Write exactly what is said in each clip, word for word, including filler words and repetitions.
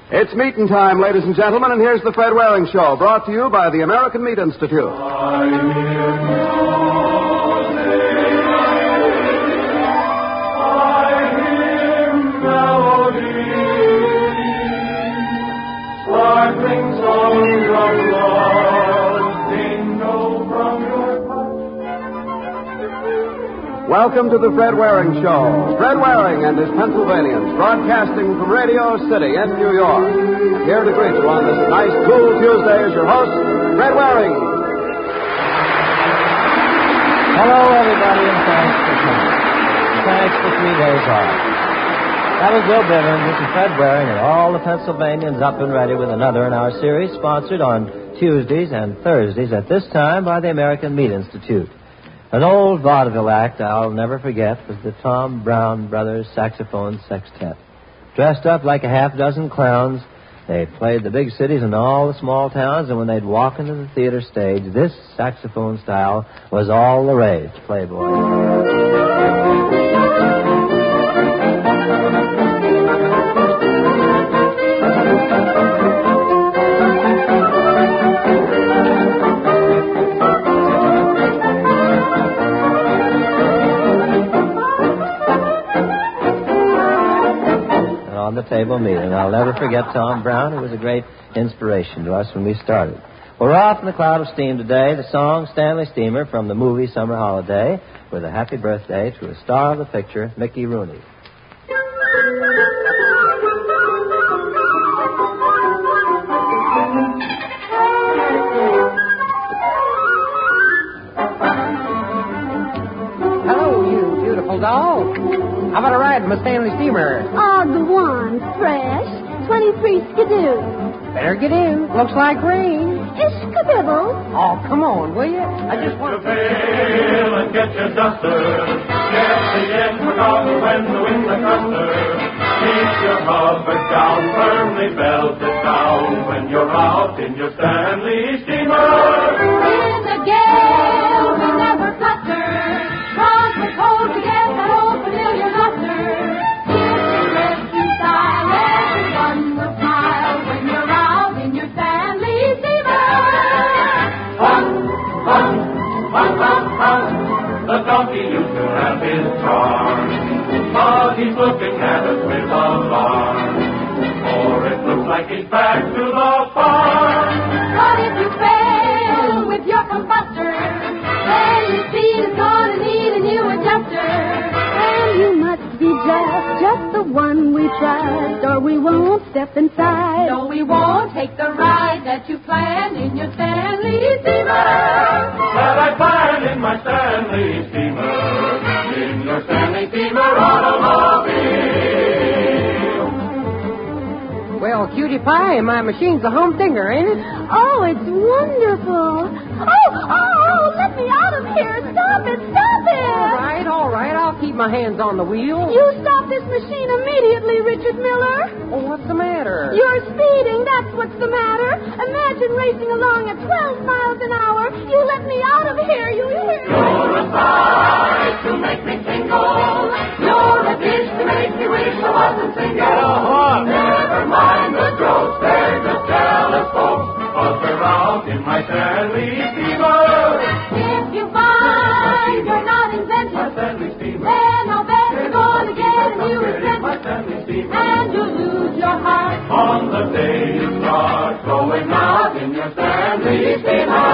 It's meeting time, ladies and gentlemen, and here's the Fred Waring Show, brought to you by the American Meat Institute. I hear melody, sparkling songs of love, jingle from your heart. Welcome to the Fred Waring Show. Fred Waring and his Pennsylvanians, broadcasting from Radio City in New York. And here to greet you on this nice, cool Tuesday is your host, Fred Waring. Hello, everybody, and thanks for coming. Thanks for three days off. That was Bill Bivens. This is Fred Waring, and all the Pennsylvanians up and ready with another in our series, sponsored on Tuesdays and Thursdays at this time by the American Meat Institute. An old vaudeville act I'll never forget was the Tom Brown Brothers Saxophone Sextet. Dressed up like a half dozen clowns, they played the big cities and all the small towns, and when they'd walk into the theater stage, this saxophone style was all the rage. Playboy. On the table meeting. I'll never forget Tom Brown, who was a great inspiration to us when we started. We're off in the cloud of steam today. The song Stanley Steamer from the movie Summer Holiday, with a happy birthday to a star of the picture, Mickey Rooney. Hello, you beautiful doll. How about a ride in my Stanley Steamer? Oh, go on, fresh. twenty-three skidoo. Better get in. Looks like rain. Ish-kabibble. Oh, come on, will you? I just want to fail and get your duster. Get the end forgotten when the wind the cluster. Keep your cover down, firmly belted down when you're out in your Stanley Steamer. In the gale, we never flutter. Cause we're cold to get that old familiar muster. Here's the rescue style, everyone will smile when you're out in your Stanley Steamer. Fun, fun, fun, fun, fun. The donkey used to have his charm, but he's looking at us with alarm, for it looks like he's back to the farm. But if you fail with your combustor, then your speed is gonna need a new adjuster. And you must be just, just the one we trust, or we won't step inside. No, we won't take the ride that you planned in your Stanley Steamer. That I planned in my Stanley Steamer, in your Stanley Steamer automobile. Well, cutie pie, my machine's a humdinger, ain't it? Oh, it's wonderful. Oh, oh, let me out of here. Stop it, stop it. All right, all right. I'll keep my hands on the wheel. You stop this machine immediately, Richard Miller. Oh, what's the matter? You're speeding, that's what's the matter. Imagine racing along at twelve miles an hour. You let me out of here, you hear? You're a sight to make me tingle. You're a dish to make me wish I wasn't single. Never mind the jokes, they're just jealous folks. But we're out in my Stanley Steamer. If you find you're not inventive, My Stanley Steamer. then I'll bet you're going to get a new My incentive. Stanley Steamer. And you'll lose your heart On the day you start going out in your Stanley Steamer.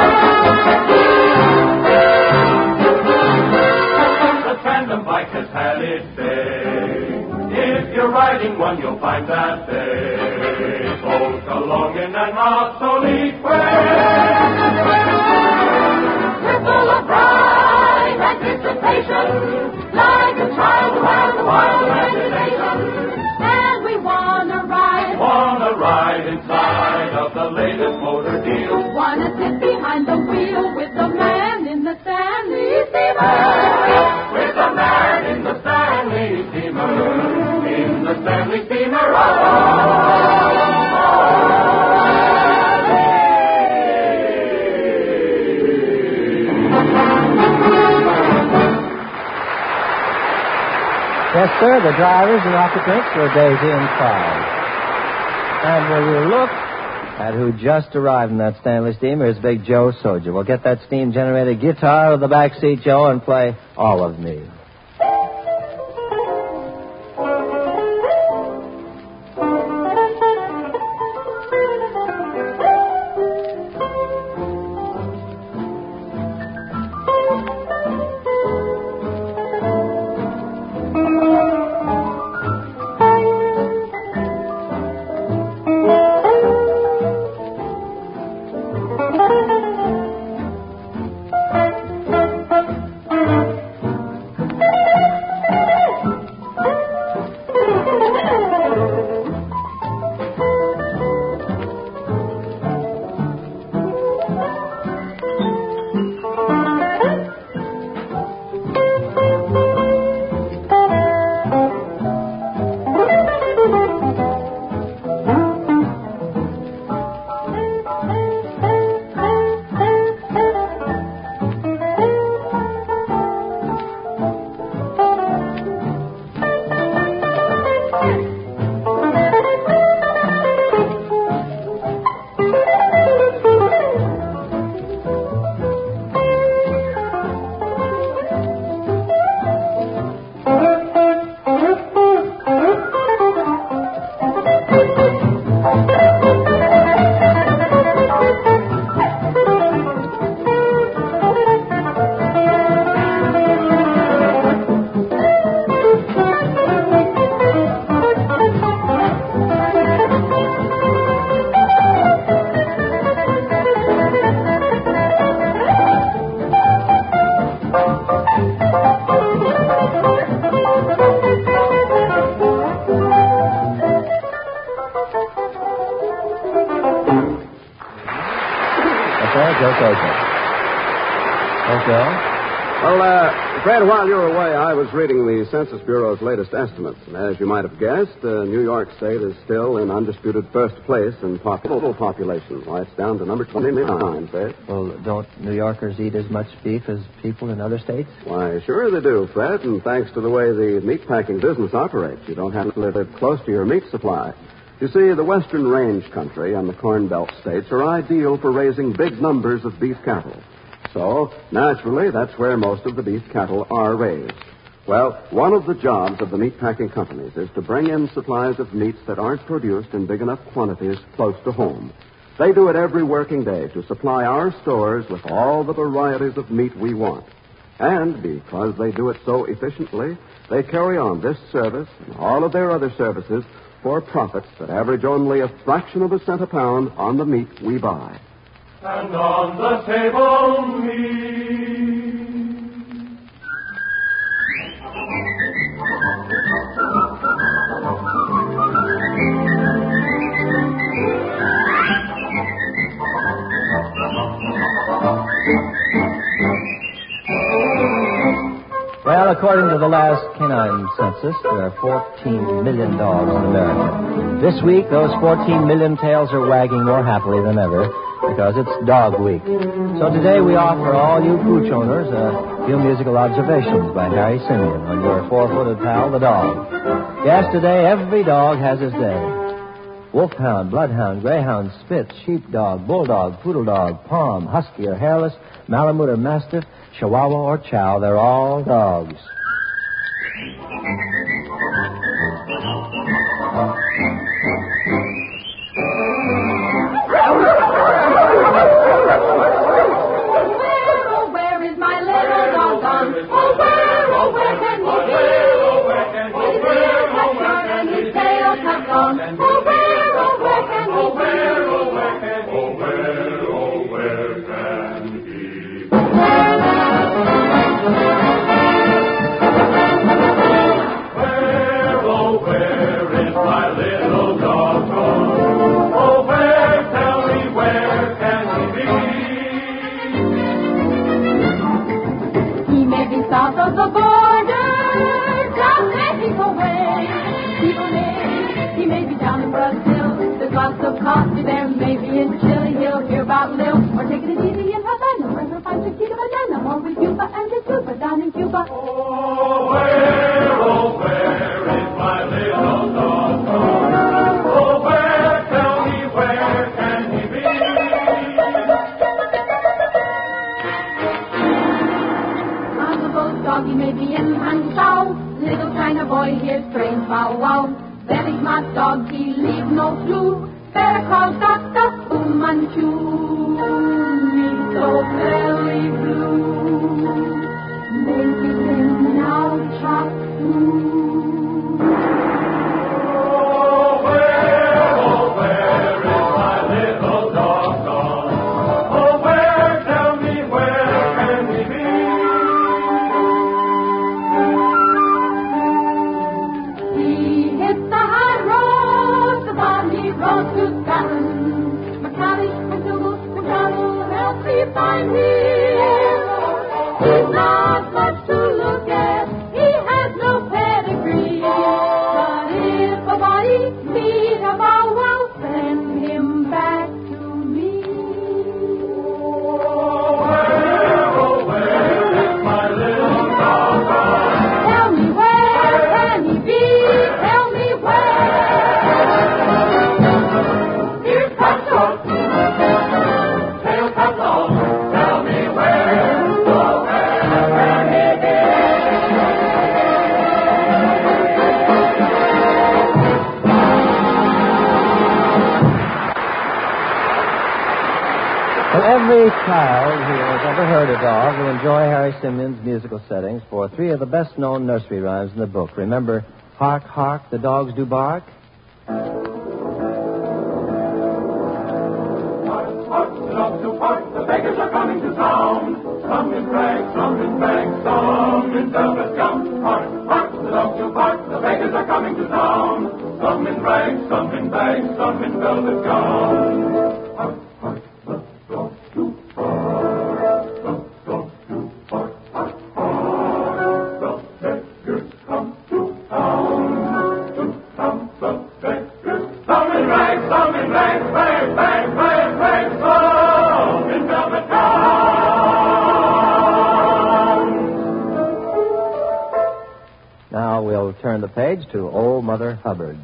The tandem bike has had its day. If you're riding one, you'll find that they both along in an obsolete way. We're full of pride, anticipation, like a child who has a wild imagination. And we wanna ride, Wanna ride inside of the latest motor deal. wanna sit behind the wheel with the man in the Stanley Steamer. With the man in the Stanley Steamer. In the Stanley Steamer. Oh, Yes, sir, the drivers and occupants were Daisy and Clyde. And will you look at who just arrived in that Stanley steamer? Is Big Joe Soja. We'll get that steam-generated guitar with the back seat, Joe, and play All of Me. Well, uh, Fred, while you were away, I was reading the Census Bureau's latest estimates. And as you might have guessed, uh, New York State is still in undisputed first place in pop- total population. Why, it's down to number twenty-nine, Fred. Well, don't New Yorkers eat as much beef as people in other states? Why, sure they do, Fred. And thanks to the way the meatpacking business operates, you don't have to live close to your meat supply. You see, the Western Range country and the Corn Belt states are ideal for raising big numbers of beef cattle. So, naturally, that's where most of the beef cattle are raised. Well, one of the jobs of the meatpacking companies is to bring in supplies of meats that aren't produced in big enough quantities close to home. They do it every working day to supply our stores with all the varieties of meat we want. And because they do it so efficiently, they carry on this service and all of their other services for profits that average only a fraction of a cent a pound on the meat we buy. And on the table meat. Well, according to the last canine census, there are fourteen million dogs in America. This week, those fourteen million tails are wagging more happily than ever because it's Dog Week. So today we offer all you pooch owners a few musical observations by Harry Simeon on your four-footed pal, the dog. Yes, today every dog has his day. Wolfhound, bloodhound, greyhound, spitz, sheepdog, bulldog, poodle dog, pom, husky or hairless, malamute or mastiff, chihuahua or chow, they're all dogs. Oh, where, oh, where is my little dog? Oh, where a boy hears strange bow wow, very smart dog, he leave no clue. Better call Doctor Fu Manchu. He's so very blue. Maybe then now chop through. Find him. He's not much to look at. He has no pedigree. But if a body meet a bow wow, send him back to me. Oh, where, oh, where is my little dog? Tell me where can he be? Tell me where. Here comes George. Every child who has ever heard a dog will enjoy Harry Simeon's musical settings for three of the best-known nursery rhymes in the book. Remember, Hark, Hark, the dogs do bark? Hark, hark, the dogs do bark, the beggars are coming to town. Some in rags, some in bags, some in velvet gowns. Hark, hark, the dogs do bark, the beggars are coming to town. Some in rags, some in bags, some in velvet gowns. Hark, hark. Now we'll turn the page to Old Mother Hubbard.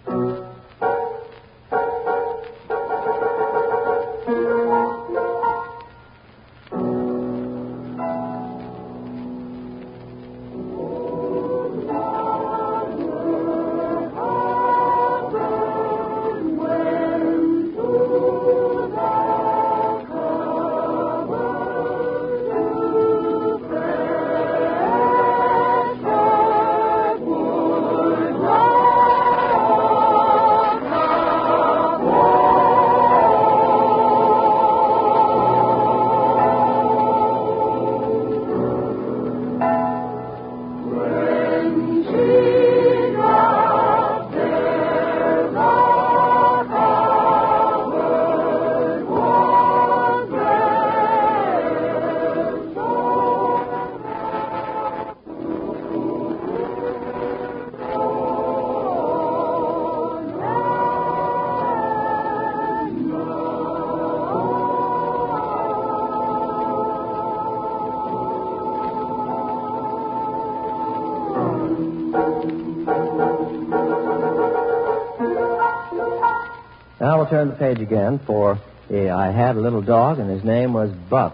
Now we'll turn the page again for uh, I had a little dog, and his name was Buff.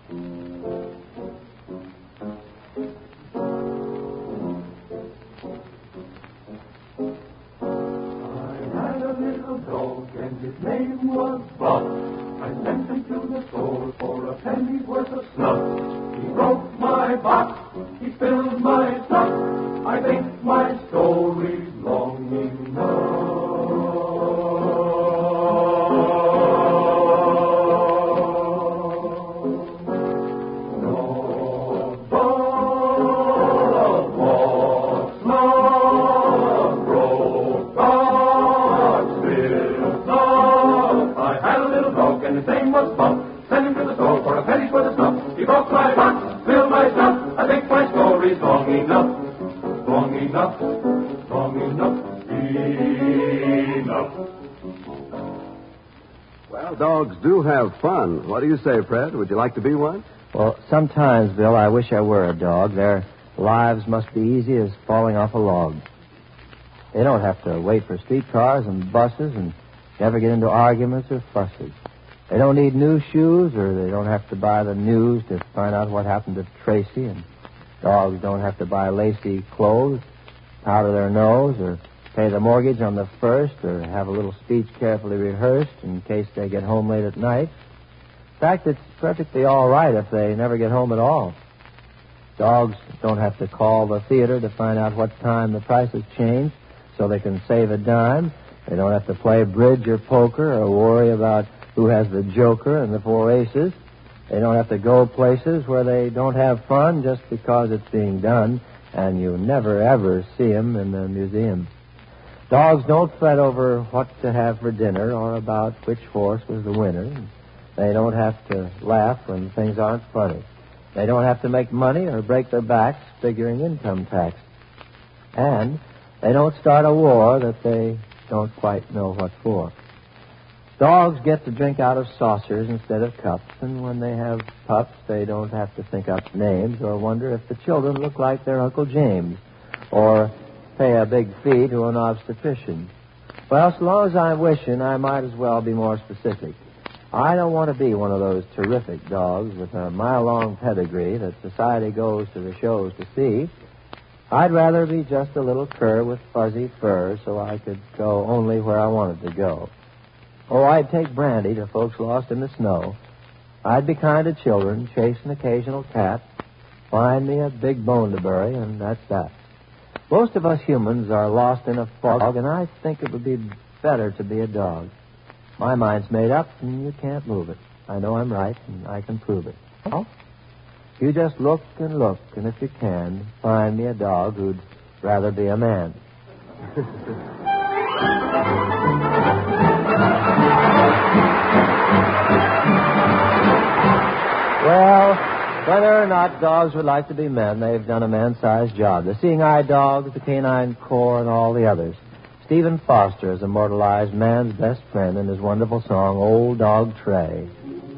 I had a little dog, and his name was Buff. I sent him to the store for a penny's worth of snuff. He broke my box, he spilled my stuff. I think my story's long enough. And his name was Bump. Send him to the store for a penny's worth of snuff. He broke my box, spilled my stuff. I think my story's long enough. Long enough. Long enough. Enough. Well, dogs do have fun. What do you say, Fred? Would you like to be one? Well, sometimes, Bill, I wish I were a dog. Their lives must be easy as falling off a log. They don't have to wait for streetcars and buses and never get into arguments or fusses. They don't need new shoes, or they don't have to buy the news to find out what happened to Tracy, and dogs don't have to buy lacy clothes. powder their nose or pay the mortgage on the first or have a little speech carefully rehearsed in case they get home late at night. In fact, it's perfectly all right if they never get home at all. Dogs don't have to call the theater to find out what time the prices change so they can save a dime. They don't have to play bridge or poker or worry about who has the joker and the four aces. They don't have to go places where they don't have fun just because it's being done, and you never, ever see them in the museum. Dogs don't fret over what to have for dinner or about which horse was the winner. They don't have to laugh when things aren't funny. They don't have to make money or break their backs figuring income tax. And they don't start a war that they don't quite know what for. Dogs get to drink out of saucers instead of cups, and when they have pups, they don't have to think up names or wonder if the children look like their Uncle James or pay a big fee to an obstetrician. Well, so long as I'm wishing, I might as well be more specific. I don't want to be one of those terrific dogs with a mile-long pedigree that society goes to the shows to see. I'd rather be just a little cur with fuzzy fur so I could go only where I wanted to go. Oh, I'd take brandy to folks lost in the snow. I'd be kind to children, chase an occasional cat, find me a big bone to bury, and that's that. Most of us humans are lost in a fog, and I think it would be better to be a dog. My mind's made up, and you can't move it. I know I'm right, and I can prove it. Well, you just look and look, and if you can, find me a dog who'd rather be a man. Well, whether or not dogs would like to be men, they've done a man-sized job. The Seeing-Eye Dogs, the Canine Corps, and all the others. Stephen Foster has immortalized man's best friend in his wonderful song, Old Dog Tray.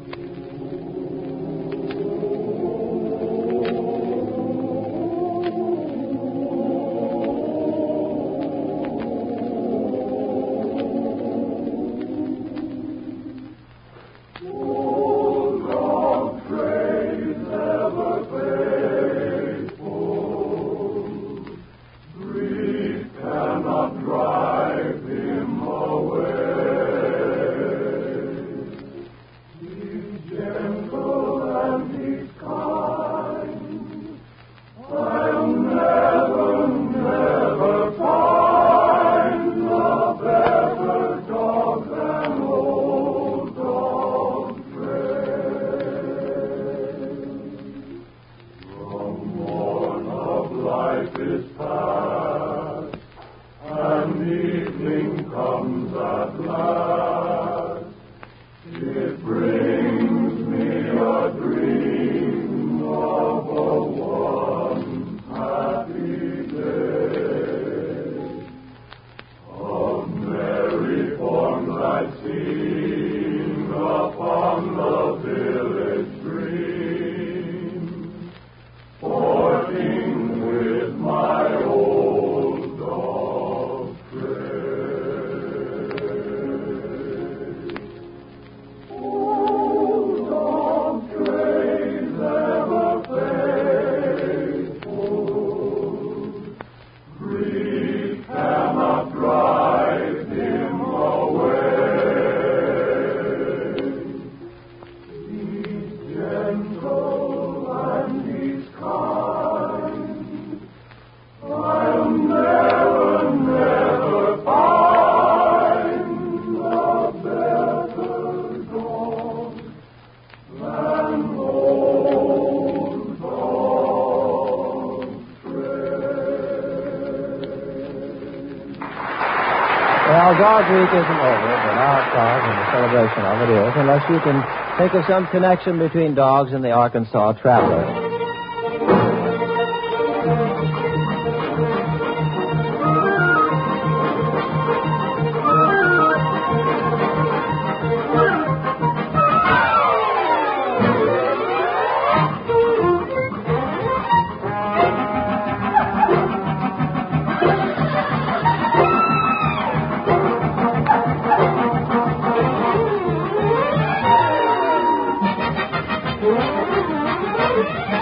Well, Dog Week isn't over, but our cause and the celebration of it is, unless you can think of some connection between dogs and the Arkansas Traveler. Thank you.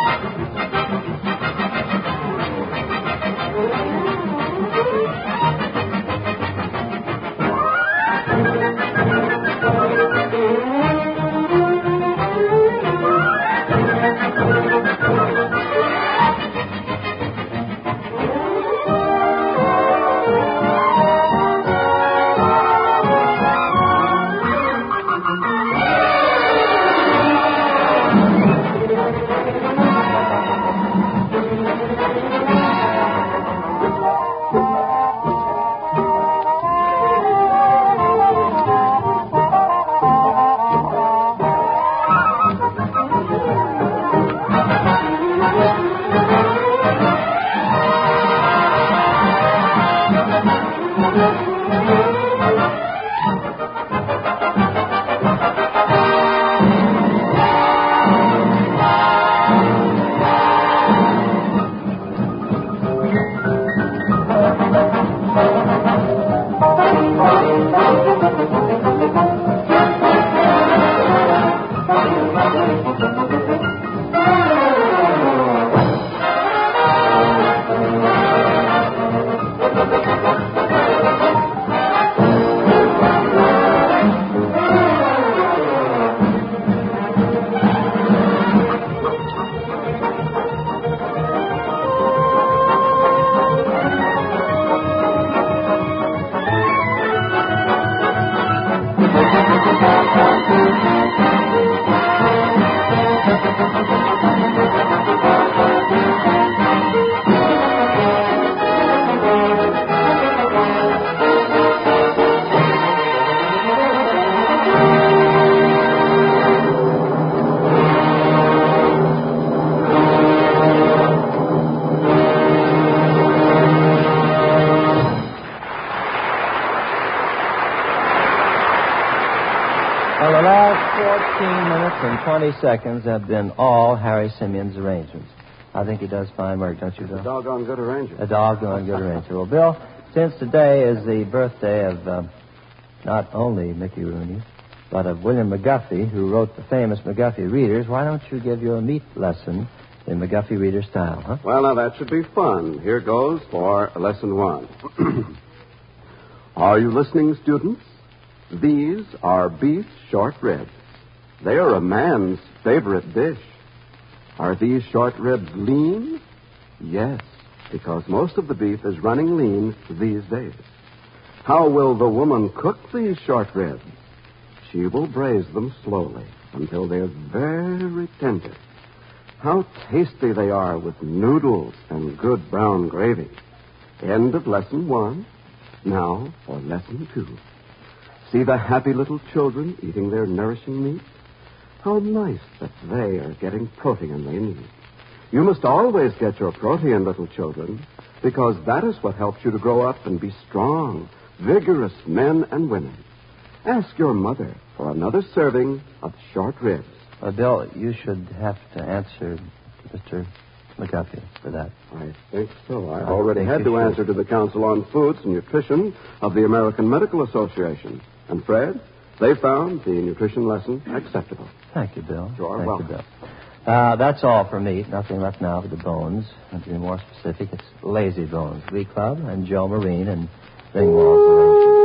fifteen minutes and twenty seconds have been all Harry Simeon's arrangements. I think he does fine work, don't you, Bill? A doggone good arranger. A doggone good arranger. Well, Bill, since today is the birthday of uh, not only Mickey Rooney, but of William McGuffey, who wrote the famous McGuffey Readers, why don't you give your meat lesson in McGuffey Reader style, huh? Well, now, that should be fun. Here goes for lesson one. Are you listening, students? These are beef short ribs. They are a man's favorite dish. Are these short ribs lean? Yes, because most of the beef is running lean these days. How will the woman cook these short ribs? She will braise them slowly until they're very tender. How tasty they are with noodles and good brown gravy. End of lesson one. Now for lesson two. See the happy little children eating their nourishing meat? How nice that they are getting protein they need. You must always get your protein, little children, because that is what helps you to grow up and be strong, vigorous men and women. Ask your mother for another serving of short ribs. Uh, Bill, you should have to answer Mister McGuffey for that. I think so. I, I already think had you to should. answer to the Council on Foods and Nutrition of the American Medical Association. And Fred, they found the nutrition lesson acceptable. Thank you, Bill. You're Thank welcome. you, Bill. Uh, that's all for meat. Nothing left now for the bones. And to be more specific, it's Lazy Bones, Glee Club, and Joe Marine and Ringwald's arrangement.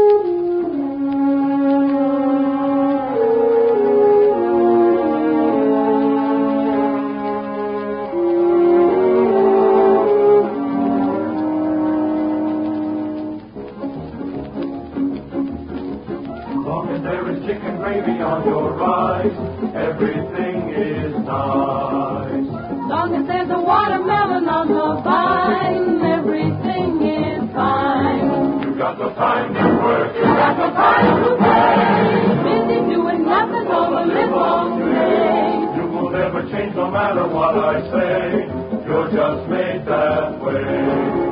Long as there is chicken gravy on your rice, everything is nice. Long as there's a watermelon on the vine, everything is fine. You got no time to work, You got no time to play. Busy doing nothing all the live long day. you will never change no matter what I say. You're just made that way.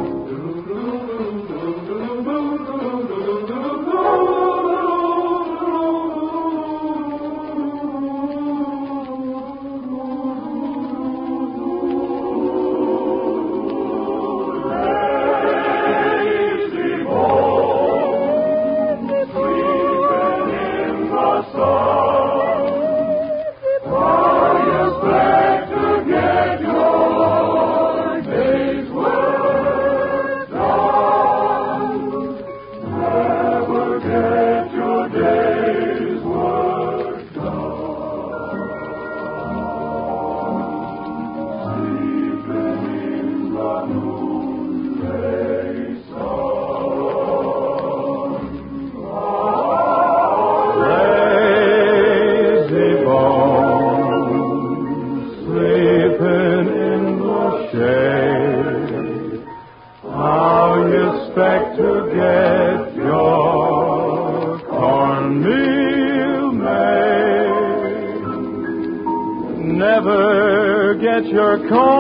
Never get your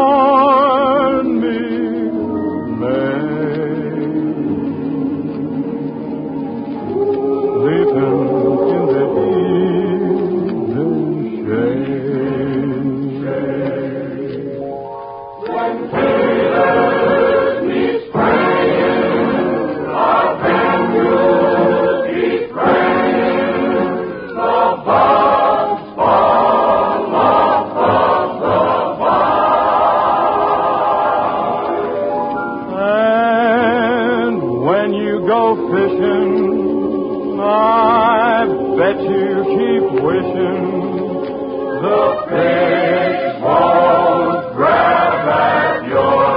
cornmeal made. Sleeping in the evening shade. When tailors need spraying, our penguins keep praying. The bugs fall off of the vine. And when you go fishing, I bet you keep wishing the fish won't grab at your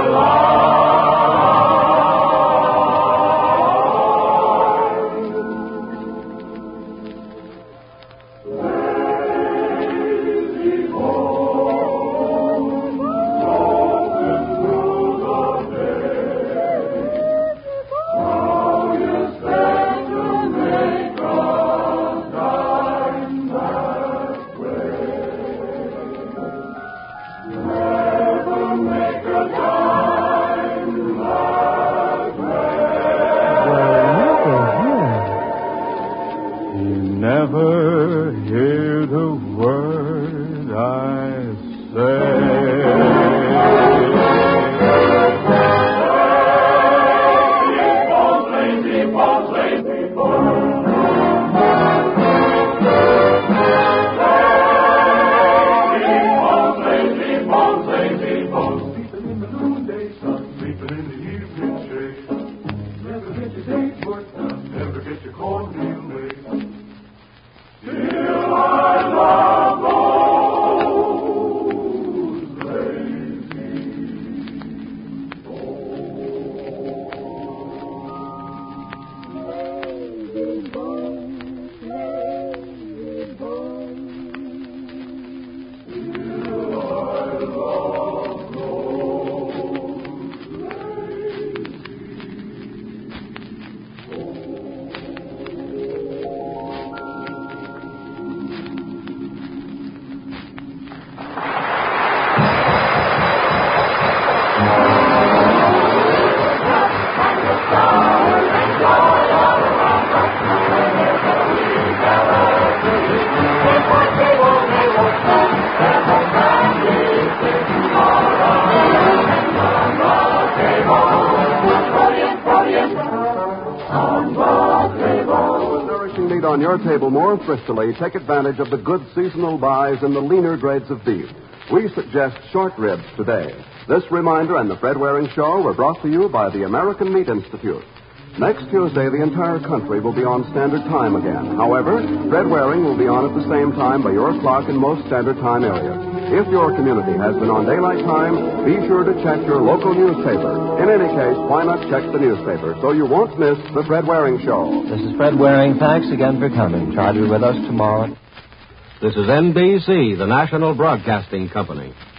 on Broad Table. With nourishing meat on your table more thriftily, take advantage of the good seasonal buys in the leaner grades of beef. We suggest short ribs today. This reminder and the Fred Waring Show were brought to you by the American Meat Institute. Next Tuesday, the entire country will be on Standard Time again. However, Fred Waring will be on at the same time by your clock in most Standard Time areas. If your community has been on daylight time, be sure to check your local newspaper. In any case, why not check the newspaper so you won't miss the Fred Waring Show? This is Fred Waring. Thanks again for coming. Try to be with us tomorrow. This is N B C, the National Broadcasting Company.